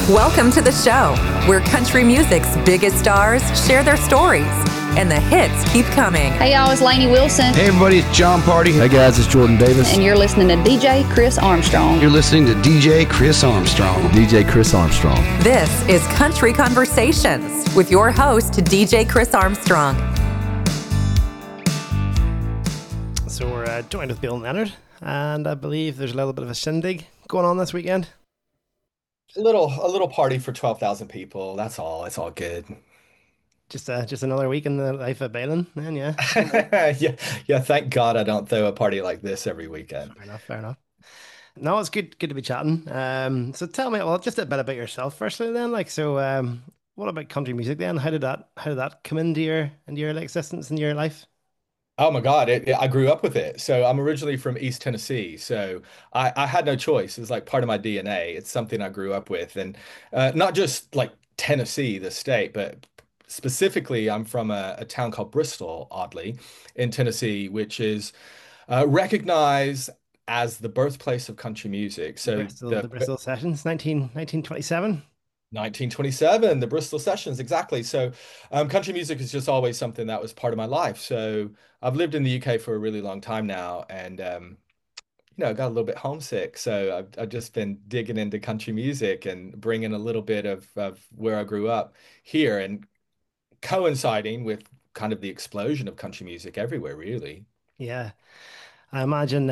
Welcome to the show, where country music's biggest stars share their stories and the hits keep coming. Hey y'all, it's Lainey Wilson. Hey everybody, it's John Party. Hey guys, it's Jordan Davis. And you're listening to DJ Chris Armstrong. You're listening to DJ Chris Armstrong. DJ Chris Armstrong. This is Country Conversations with your host, DJ Chris Armstrong. So we're joined with Bill Leonard, and I believe there's a little bit of a shindig going on this weekend. A little party for 12,000 people. That's all. It's all good. Just another week in the life of Balin, then, yeah. Yeah. Thank God I don't throw a party like this every weekend. Fair enough. No, it's good to be chatting. So tell me, well, just a bit about yourself firstly then. What about country music then? How did that come into your existence in your life? Oh my God, I grew up with it. So I'm originally from East Tennessee. So I had no choice. It's like part of my DNA. It's something I grew up with. And not just like Tennessee, the state, but specifically, I'm from a town called Bristol, oddly, in Tennessee, which is recognized as the birthplace of country music. So The Bristol Sessions, 1927. 1927, the Bristol Sessions, exactly. So, country music is just always something that was part of my life. So, I've lived in the UK for a really long time now, and I got a little bit homesick. So, I've just been digging into country music and bringing a little bit of where I grew up here, and coinciding with kind of the explosion of country music everywhere, really. Yeah, I imagine.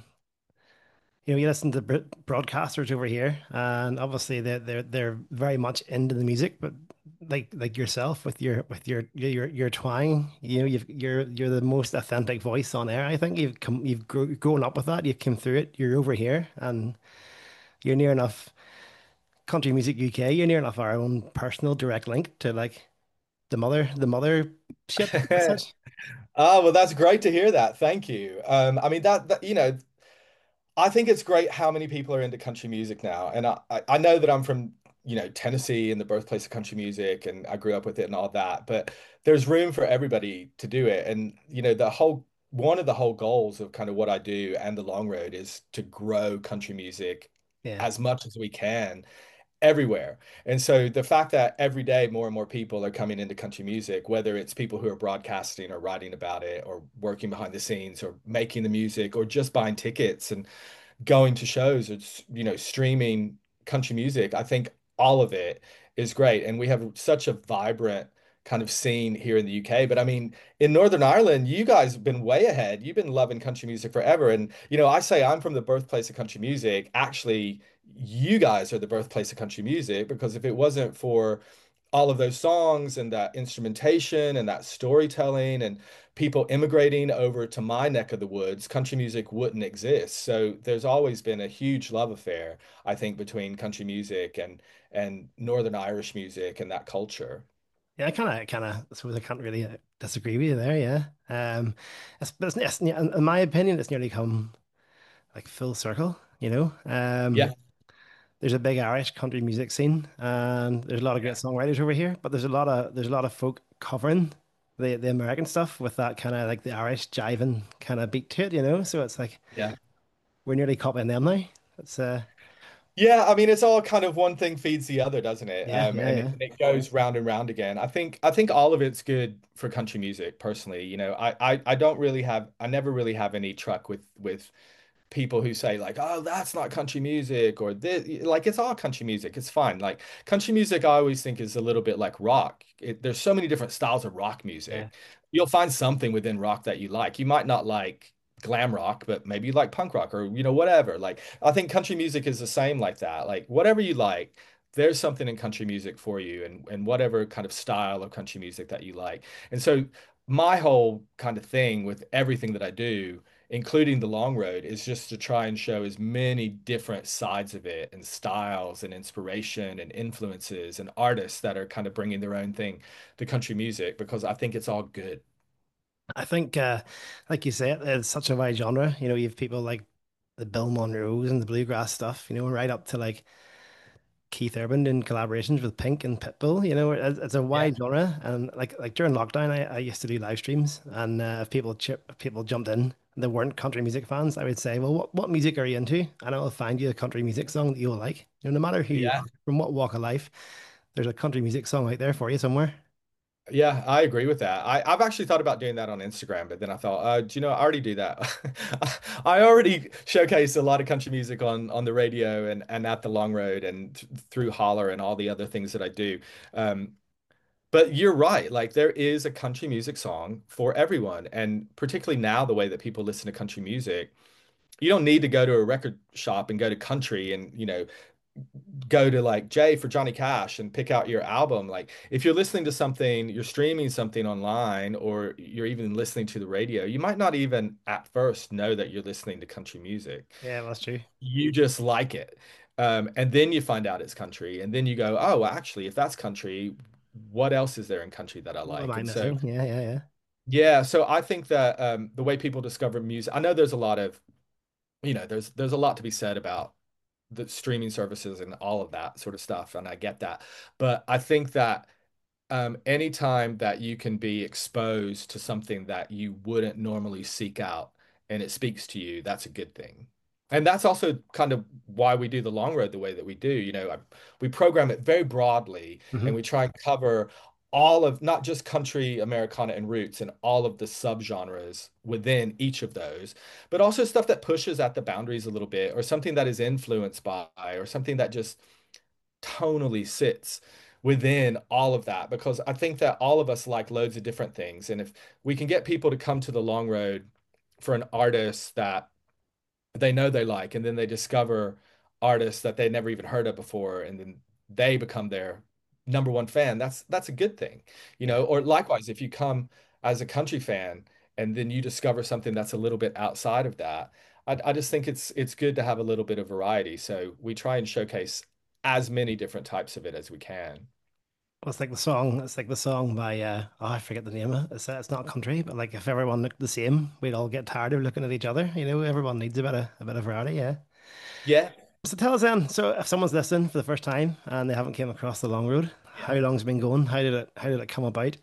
You listen to broadcasters over here, and obviously they're very much into the music, but like yourself with your twang, you're the most authentic voice on air. I think grown up with that. You've come through it. You're over here, and you're near enough country music UK. You're near enough our own personal direct link to like the mother ship as such. Oh, well, that's great to hear that. Thank you. I mean, I think it's great how many people are into country music now. And I know that I'm from, Tennessee and the birthplace of country music, and I grew up with it and all that, but there's room for everybody to do it. And, one of the whole goals of kind of what I do and the long road is to grow country music Yeah, as much as we can everywhere. And so the fact that every day more and more people are coming into country music, whether it's people who are broadcasting or writing about it or working behind the scenes or making the music or just buying tickets and going to shows or streaming country music, I think all of it is great. And we have such a vibrant kind of scene here in the UK. But I mean, in Northern Ireland, you guys have been way ahead. You've been loving country music forever. And I say I'm from the birthplace of country music. Actually, you guys are the birthplace of country music, because if it wasn't for all of those songs and that instrumentation and that storytelling and people immigrating over to my neck of the woods, country music wouldn't exist. So there's always been a huge love affair, I think, between country music and Northern Irish music and that culture. yeah. I suppose I can't really disagree with you there. Yeah, yeah, in my opinion, it's nearly come like full circle. Yeah. There's a big Irish country music scene, and there's a lot of great songwriters over here. But there's a lot of folk covering the American stuff with that kind of like the Irish jiving kind of beat to it. So it's like Yeah. we're nearly copying them now. It's Yeah, I mean, it's all kind of one thing feeds the other, doesn't it? Yeah, yeah, And yeah, it goes round and round again. I think all of it's good for country music, personally. I never really have any truck with people who say like, oh, that's not country music, or this, like, it's all country music. It's fine. Like, country music, I always think is a little bit like rock. There's so many different styles of rock yeah, music. You'll find something within rock that you like. You might not like glam rock, but maybe you like punk rock or, whatever. Like, I think country music is the same like that. Like, whatever you like, there's something in country music for you, and whatever kind of style of country music that you like. And so my whole kind of thing with everything that I do, including the long road, is just to try and show as many different sides of it and styles and inspiration and influences and artists that are kind of bringing their own thing to country music, because I think it's all good. I think like you say, it's such a wide genre. You have people like the Bill Monroes and the bluegrass stuff. Right up to like Keith Urban in collaborations with Pink and Pitbull. It's a Yeah. wide genre, and like during lockdown, I used to do live streams, and if people jumped in they weren't country music fans, I would say, well, what music are you into? And I'll find you a country music song that you'll like. No matter who you Yeah. are, from what walk of life, there's a country music song out there for you somewhere. Yeah, I agree with that. I've actually thought about doing that on Instagram, but then I thought, do you know, I already do that. I already showcase a lot of country music on the radio and at the Long Road and th through Holler and all the other things that I do. Um, but you're right. Like there is a country music song for everyone, and particularly now, the way that people listen to country music, you don't need to go to a record shop and go to country and go to like Jay for Johnny Cash and pick out your album. Like if you're listening to something, you're streaming something online, or you're even listening to the radio, you might not even at first know that you're listening to country music. Yeah, that's true. You just like it. And then you find out it's country, and then you go, oh, well, actually, if that's country, what else is there in country that I What am like? I And so, missing? Yeah, yeah, yeah. yeah, so I think that the way people discover music, I know there's a lot of, there's a lot to be said about the streaming services and all of that sort of stuff, and I get that. But I think that anytime that you can be exposed to something that you wouldn't normally seek out and it speaks to you, that's a good thing. And that's also kind of why we do the long road the way that we do. We program it very broadly, Hmm. and we try and cover all of not just country, Americana, and roots and all of the subgenres within each of those, but also stuff that pushes at the boundaries a little bit, or something that is influenced by, or something that just tonally sits within all of that, because I think that all of us like loads of different things. And if we can get people to come to the long road for an artist that they know they like, and then they discover artists that they never even heard of before, and then they become their number one fan, that's a good thing. Yeah. Or likewise, if you come as a country fan and then you discover something that's a little bit outside of that, I just think it's good to have a little bit of variety. So we try and showcase as many different types of it as we can. Well, it's like the song by oh, I forget the name. It's not country, but like if everyone looked the same, we'd all get tired of looking at each other. Everyone needs a bit of variety, yeah. Yeah. So tell us then, so if someone's listening for the first time and they haven't came across the long road, how long's it been going? How did it come about?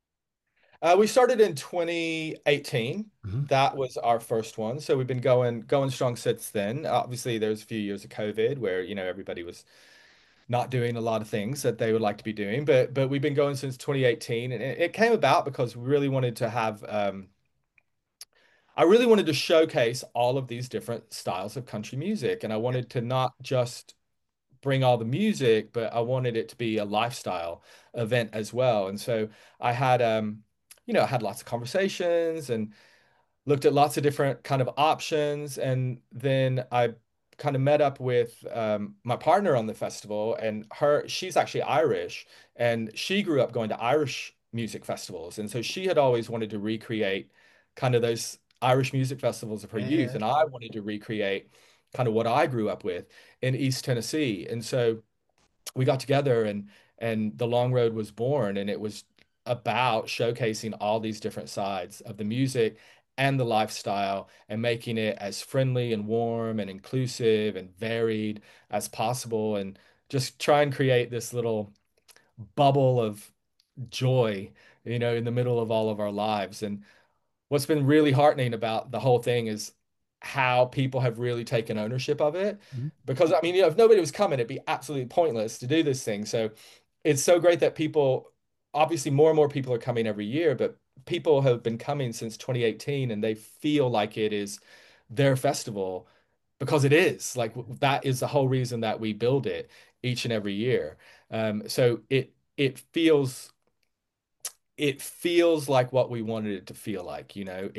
We started in 2018. Hmm. That was our first one. So we've been going strong since then. Obviously, there's a few years of COVID where, everybody was not doing a lot of things that they would like to be doing. But we've been going since 2018, and it came about because we really wanted to have I really wanted to showcase all of these different styles of country music, and I wanted to not just bring all the music, but I wanted it to be a lifestyle event as well. And so I had I had lots of conversations and looked at lots of different kind of options, and then I kind of met up with my partner on the festival, and she's actually Irish, and she grew up going to Irish music festivals, and so she had always wanted to recreate kind of those Irish music festivals of her Yeah, youth, yeah. and I wanted to recreate kind of what I grew up with in East Tennessee. And so we got together, and the Long Road was born, and it was about showcasing all these different sides of the music and the lifestyle, and making it as friendly and warm and inclusive and varied as possible, and just try and create this little bubble of joy, in the middle of all of our lives. And what's been really heartening about the whole thing is how people have really taken ownership of it. Mhm. Because I mean, if nobody was coming, it'd be absolutely pointless to do this thing. So it's so great that people, obviously more and more people are coming every year, but people have been coming since 2018, and they feel like it is their festival, because it is. Like that is the whole reason that we build it each and every year. So it feels like what we wanted it to feel like.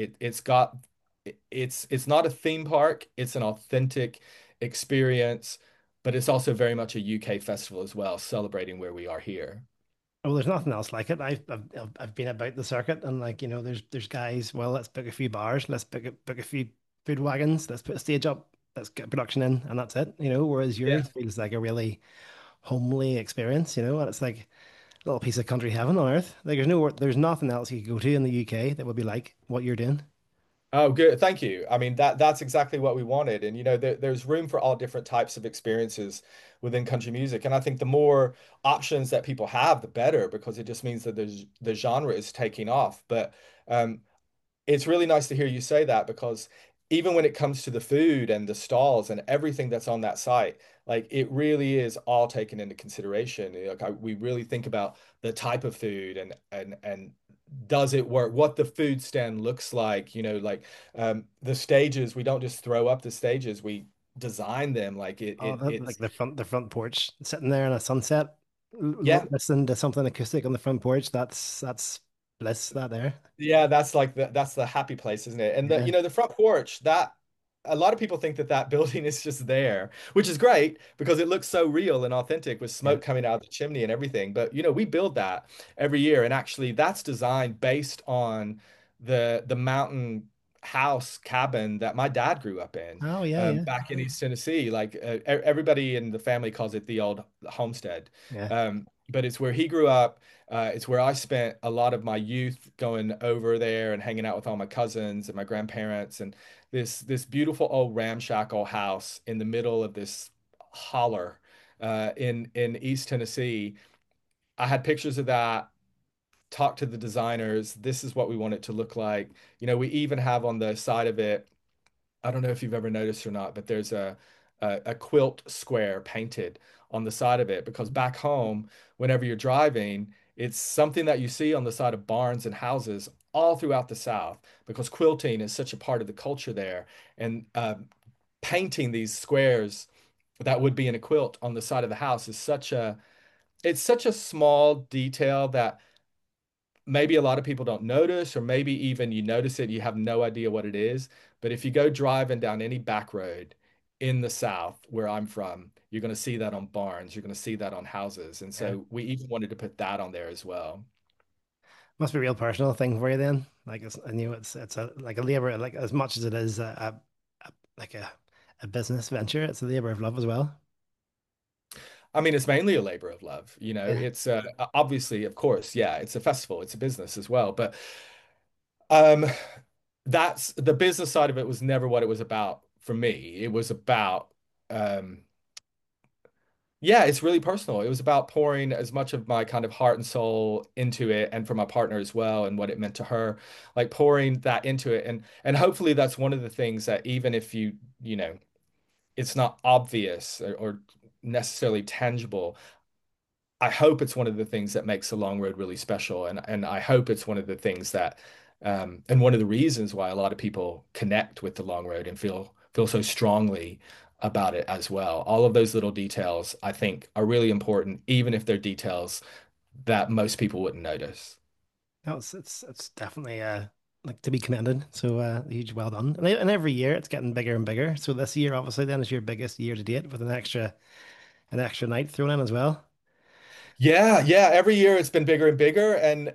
It's not a theme park, it's an authentic experience, but it's also very much a UK festival as well, celebrating where we are here. Well, there's nothing else like it. I've been about the circuit, and like there's guys. Well, let's book a few bars, let's book a few food wagons, let's put a stage up, let's get production in, and that's it. Whereas Yeah. yours feels like a really homely experience. And it's like a little piece of country heaven on earth. Like there's nothing else you could go to in the UK that would be like what you're doing. Oh, good. Thank you. I mean, that's exactly what we wanted. And there's room for all different types of experiences within country music. And I think the more options that people have, the better, because it just means that the genre is taking off. But um, it's really nice to hear you say that because even when it comes to the food and the stalls and everything that's on that site, like it really is all taken into consideration. Like we really think about the type of food and does it work? What the food stand looks like, like the stages. We don't just throw up the stages. We design them like Oh, like it's the front porch, sitting there in a sunset, yeah. listening to something acoustic on the front porch. That's bliss. That there. Yeah, that's the happy place, isn't it? And Yeah, the front porch, that a lot of people think that that building is just there, which is great because it looks so real and authentic with yeah. smoke coming out of the chimney and everything. But we build that every year, and actually that's designed based on the mountain house cabin that my dad grew up in Oh, yeah, yeah, back in East Tennessee. Like everybody in the family calls it the old homestead, yeah. but it's where he grew up. It's where I spent a lot of my youth going over there and hanging out with all my cousins and my grandparents and this beautiful old ramshackle house in the middle of this holler in East Tennessee. I had pictures of that, talked to the designers. This is what we want it to look like. We even have on the side of it, I don't know if you've ever noticed or not, but there's a quilt square painted on the side of it because back home, whenever you're driving, it's something that you see on the side of barns and houses all throughout the South because quilting is such a part of the culture there. And painting these squares that would be in a quilt on the side of the house is it's such a small detail that maybe a lot of people don't notice, or maybe even you notice it, you have no idea what it is. But if you go driving down any back road in the South, where I'm from, you're going to see that on barns, you're going to see that on houses. And Yeah. so we even wanted to put that on there as well. Must be a real personal thing for you then. Like I knew it's a like a labor, like as much as it is like a business venture, it's a labor of love as well. I mean, it's mainly a labor of love. Yeah. It's obviously, of course, yeah, it's a festival, it's a business as well. But um, that's the business side of it was never what it was about for me. It was about um, yeah, it's really personal. It was about pouring as much of my kind of heart and soul into it and for my partner as well and what it meant to her, like pouring that into it. And hopefully that's one of the things that even if it's not obvious or necessarily tangible, I hope it's one of the things that makes the long road really special. And I hope it's one of the things that and one of the reasons why a lot of people connect with the long road and feel so strongly about it as well. All of those little details I think are really important, even if they're details that most people wouldn't notice. No, it's definitely like to be commended. So huge well done. And every year it's getting bigger and bigger. So this year obviously then is your biggest year to date with an extra night thrown in as well. Yeah, yeah. Every year it's been bigger and bigger. And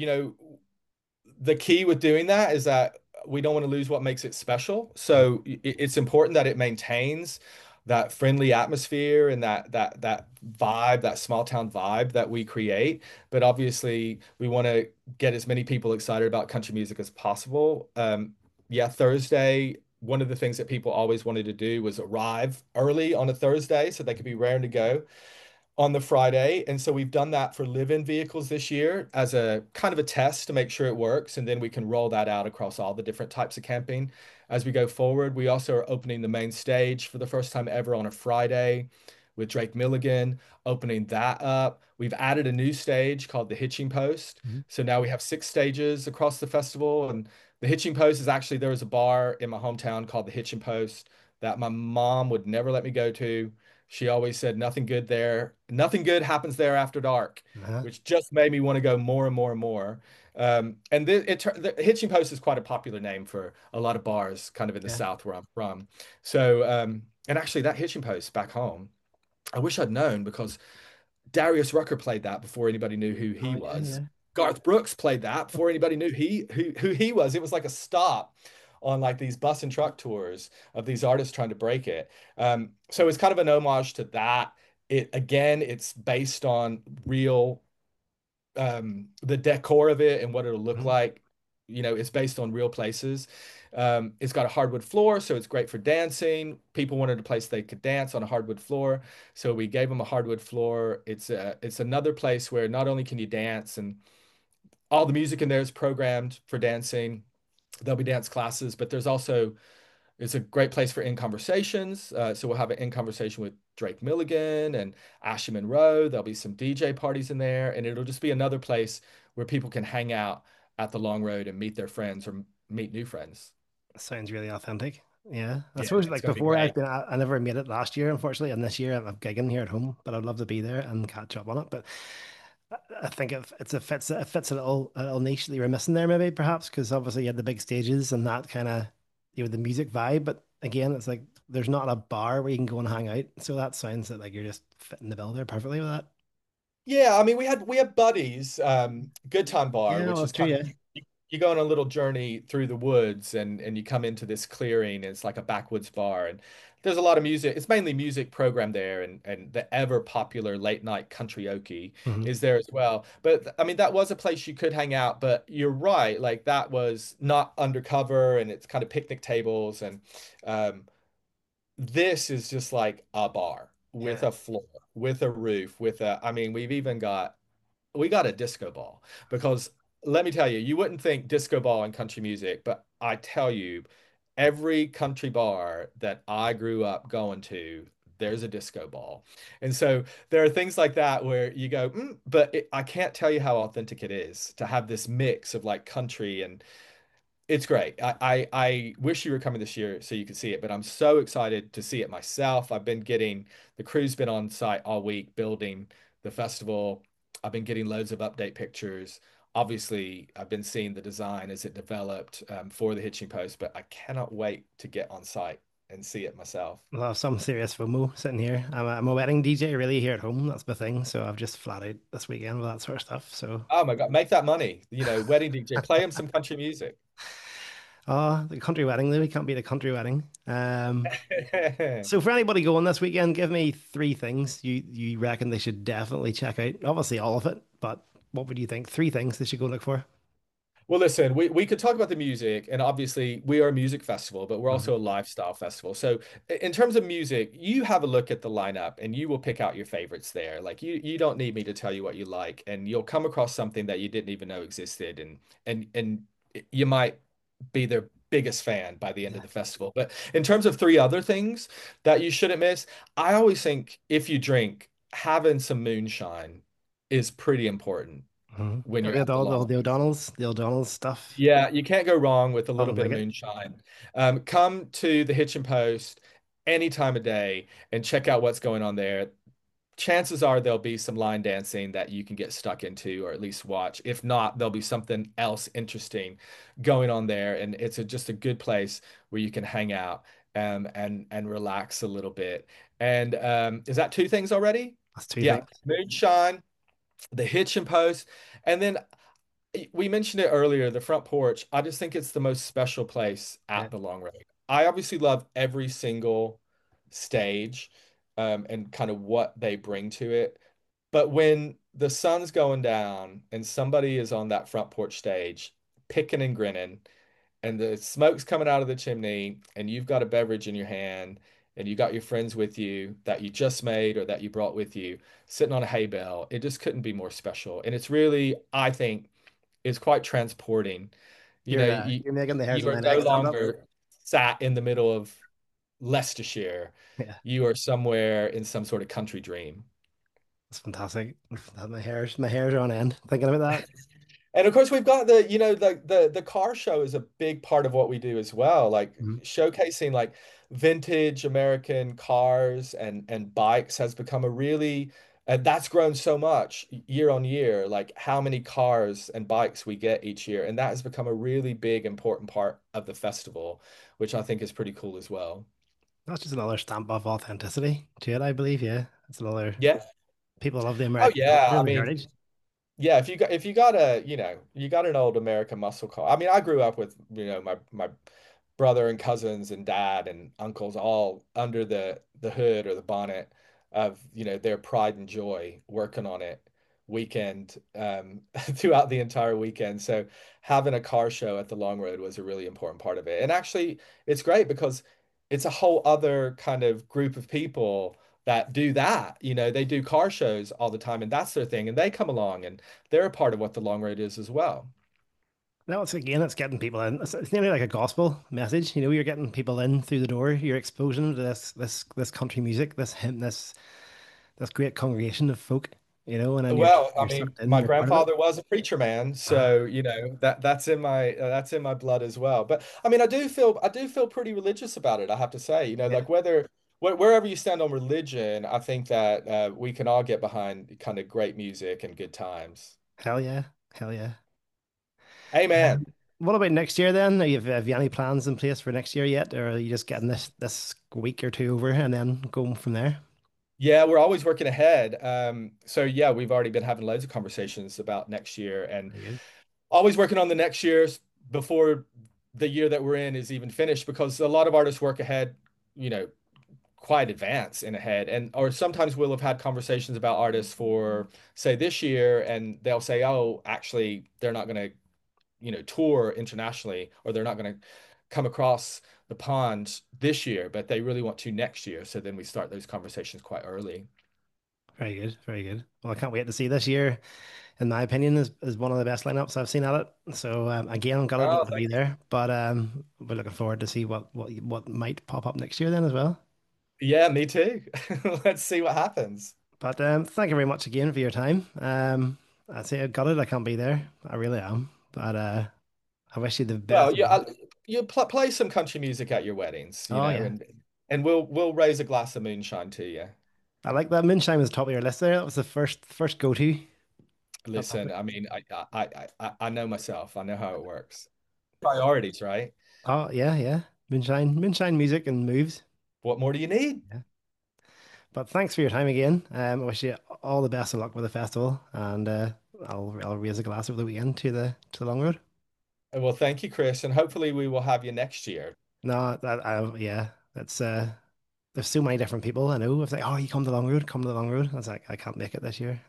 the key with doing that is that we don't want to lose what makes it special. So it's important that it maintains that friendly atmosphere and that vibe, that small town vibe that we create. But obviously, we want to get as many people excited about country music as possible. Yeah, Thursday. One of the things that people always wanted to do was arrive early on a Thursday so they could be raring to go on the Friday. And so we've done that for live-in vehicles this year as a kind of a test to make sure it works. And then we can roll that out across all the different types of camping as we go forward. We also are opening the main stage for the first time ever on a Friday with Drake Milligan, opening that up. We've added a new stage called the Hitching Post. Mhm. So now we have 6 stages across the festival. And the Hitching Post is actually, there was a bar in my hometown called the Hitching Post that my mom would never let me go to. She always said nothing good there. Nothing good happens there after dark, Uh-huh. which just made me want to go more and more and more. And the Hitching Post is quite a popular name for a lot of bars, kind of in the Yeah. South where I'm from. So, and actually, that Hitching Post back home, I wish I'd known because Darius Rucker played that before anybody knew who he Oh yeah, was. yeah. Garth Brooks played that before anybody knew who he was. It was like a stop on like these bus and truck tours of these artists trying to break it. So it's kind of an homage to that. It again, it's based on real the decor of it and what it'll look Mhm. like. It's based on real places. It's got a hardwood floor, so it's great for dancing. People wanted a place they could dance on a hardwood floor, so we gave them a hardwood floor. It's another place where not only can you dance and all the music in there is programmed for dancing. There'll be dance classes, but there's also it's a great place for in conversations. So we'll have an in conversation with Drake Milligan and Ashley Monroe. There'll be some DJ parties in there, and it'll just be another place where people can hang out at the Long Road and meet their friends or meet new friends. Sounds really authentic. Yeah, I Yeah, suppose it's like going to be before great. I never made it last year, unfortunately, and this year I'm gigging here at home, but I'd love to be there and catch up on it. But I think it fits a little niche that you were missing there, maybe perhaps because obviously you had the big stages and that kind of the music vibe. But again, it's like there's not a bar where you can go and hang out, so that sounds that like you're just fitting the bill there perfectly with that. Yeah, I mean, we had Buddies, Good Time Bar, Yeah, well, which is that's true. kind of Yeah. you go on a little journey through the woods and you come into this clearing. And it's like a backwoods bar, and there's a lot of music. It's mainly music program there, and the ever popular late night karaoke Hmm. is there as well. But I mean, that was a place you could hang out. But you're right, like that was not undercover, and it's kind of picnic tables and um, this is just like a bar with Yeah. a floor, with a roof, with a, I mean, we got a disco ball because let me tell you, you wouldn't think disco ball and country music, but I tell you, every country bar that I grew up going to, there's a disco ball. And so there are things like that where you go, but I can't tell you how authentic it is to have this mix of like country and it's great. I wish you were coming this year so you could see it, but I'm so excited to see it myself. The crew's been on site all week building the festival. I've been getting loads of update pictures. Obviously, I've been seeing the design as it developed for the Hitching Post, but I cannot wait to get on site and see it myself. I'll have some serious FOMO sitting here. I'm a wedding DJ really here at home. That's my thing. So I've just flat out this weekend with that sort of stuff. So, Oh my God, make that money. Wedding DJ, play him some country music. the country wedding, though, we can't beat a country wedding. So for anybody going this weekend, give me three things you reckon they should definitely check out. Obviously, all of it, but what would you think? Three things they should go look for. Well, listen, we could talk about the music, and obviously we are a music festival, but we're Mhm. also a lifestyle festival. So, in terms of music, you have a look at the lineup, and you will pick out your favorites there. Like you don't need me to tell you what you like, and you'll come across something that you didn't even know existed, and you might be their biggest fan by the end of Yeah. the festival. But in terms of three other things that you shouldn't miss, I always think if you drink, having some moonshine is pretty important Mhm. when you're The at the O'Donnell, long. the O'Donnell's stuff. Yeah, you can't go wrong with a little Can't bit make of it. moonshine. Come to the Hitchin Post any time of day and check out what's going on there. Chances are there'll be some line dancing that you can get stuck into or at least watch. If not, there'll be something else interesting going on there, and it's just a good place where you can hang out and relax a little bit. And is that two things already? That's two Yeah, things. moonshine, the Hitchin Post, and then we mentioned it earlier, the front porch. I just think it's the most special place Yeah. at the Long Road. I obviously love every single stage, and kind of what they bring to it. But when the sun's going down and somebody is on that front porch stage, picking and grinning, and the smoke's coming out of the chimney, and you've got a beverage in your hand, and you got your friends with you that you just made or that you brought with you, sitting on a hay bale, it just couldn't be more special. And it's really, I think, is quite transporting. You're making the hairs You on are my no neck stand up. longer sat in the middle of Leicestershire. Yeah. You are somewhere in some sort of country dream. That's fantastic. My hairs are on end thinking about that. And of course, we've got the car show is a big part of what we do as well, like Mhm. showcasing like vintage American cars and bikes has become a really that's grown so much year on year, like how many cars and bikes we get each year, and that has become a really big important part of the festival, which I think is pretty cool as well. That's just another stamp of authenticity to it, I believe. Yeah. It's another Yeah. people love the Oh American yeah. culture I and the mean, heritage. yeah, if you got you got an old American muscle car. I mean, I grew up with, my brother and cousins and dad and uncles all under the hood or the bonnet of, their pride and joy working on it weekend throughout the entire weekend. So having a car show at the Long Road was a really important part of it. And actually, it's great because it's a whole other kind of group of people that do that. They do car shows all the time and that's their thing. And they come along and they're a part of what the Long Road is as well. Now it's again, it's getting people in. It's nearly like a gospel message. You know, you're getting people in through the door. You're exposing them to this country music, this hymn, this great congregation of folk. You know, and then Well, I you're mean, sucked in. my You're part of it. grandfather was a preacher man, Ah, so you know that's in my blood as well. But I mean, I do feel pretty religious about it, I have to say. You know, yeah, like wherever you stand on religion, I think that we can all get behind kind of great music and good times. hell yeah, hell yeah. Amen. What about next year then? Have you any plans in place for next year yet, or are you just getting this week or two over and then going from there? Yeah, we're always working ahead. So yeah, we've already been having loads of conversations about next year and Very good. always working on the next year's before the year that we're in is even finished because a lot of artists work ahead, you know, quite advanced in ahead. And or sometimes we'll have had conversations about artists for say this year and they'll say, oh, actually they're not going to, you know, tour internationally or they're not going to come across the pond this year, but they really want to next year. So then we start those conversations quite early. Very good, very good. Well, I can't wait to see this year. In my opinion, is one of the best lineups I've seen at it. So again, I'm gonna Oh, to be thank you. there, but we're looking forward to see what might pop up next year then as well. Yeah, me too. Let's see what happens. But thank you very much again for your time. I'd say I got it. I can't be there. I really am. But I wish you the Well, best of yeah, luck. you play some country music at your weddings, you Oh know, yeah, and we'll raise a glass of moonshine to you. I like that. Moonshine was top of your list there. That was the first go to. That Listen, topic. I mean, I know myself. I know how it works. Priorities, right? Oh yeah, yeah. Moonshine music and moves. What more do you need? Yeah. But thanks for your time again. I wish you all the best of luck with the festival, and I'll raise a glass over the weekend to the Long Road. Well, thank you, Chris, and hopefully we will have you next year. No, yeah, that's there's so many different people I know. If they, oh, you come to Long Road, come to the Long Road. I was like, I can't make it this year.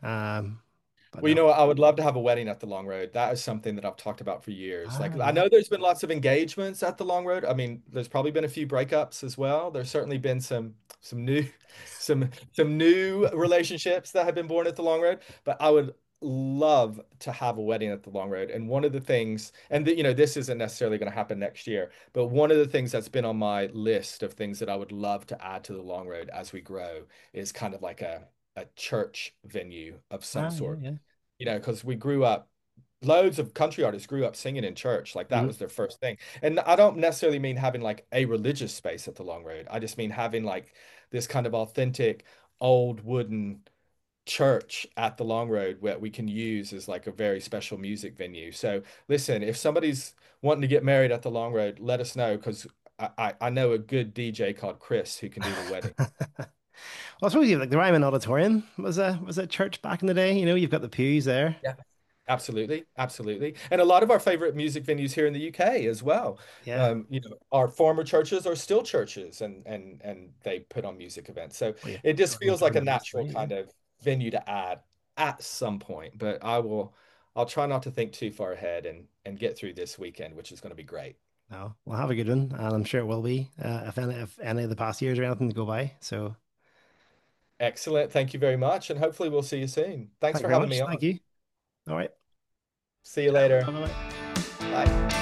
But Well, you no. know what? I would love to have a wedding at the Long Road. That is something that I've talked about for years. Ah, Like, I yeah. know there's been lots of engagements at the Long Road. I mean, there's probably been a few breakups as well. There's certainly been some new some new relationships that have been born at the Long Road. But I would love to have a wedding at the Long Road. And one of the things, and you know, this isn't necessarily going to happen next year, but one of the things that's been on my list of things that I would love to add to the Long Road as we grow is kind of like a church venue of some Ah, yeah, sort, yeah. you know, because we grew up, loads of country artists grew up singing in church. Like that Mhm. was their first thing. And I don't necessarily mean having like a religious space at the Long Road. I just mean having like this kind of authentic old wooden church at the Long Road where we can use as like a very special music venue. So listen, if somebody's wanting to get married at the Long Road, let us know because I know a good DJ called Chris who can do the wedding. Well, I suppose you like the Ryman Auditorium was a church back in the day. You know, you've got the pews there. Yeah. Absolutely, absolutely. And a lot of our favorite music venues here in the UK as well. Yeah. You know, our former churches are still churches and they put on music events. So Oh yeah. it just Gordon feels like a Firmam's natural right. Yeah. kind of venue to add at some point. But I'll try not to think too far ahead and get through this weekend, which is going to be great. No, we'll have a good one, and I'm sure it will be. If any of the past years or anything to go by. So Excellent. Thank you very much. And hopefully we'll see you soon. Thanks thank you for very having me much. on. Thank you. All right. See you later. Bye bye. Bye.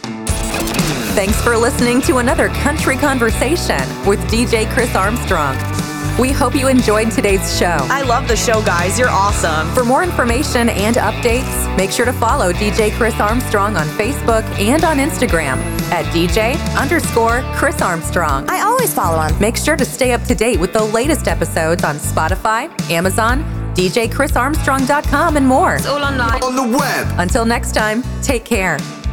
Thanks for listening to another Country Conversation with DJ Chris Armstrong. We hope you enjoyed today's show. I love the show, guys. You're awesome. For more information and updates, make sure to follow DJ Chris Armstrong on Facebook and on Instagram at DJ_Chris Armstrong. I always follow him. Make sure to stay up to date with the latest episodes on Spotify, Amazon, DJChrisArmstrong.com, and more. It's all online. On the web. Until next time, take care.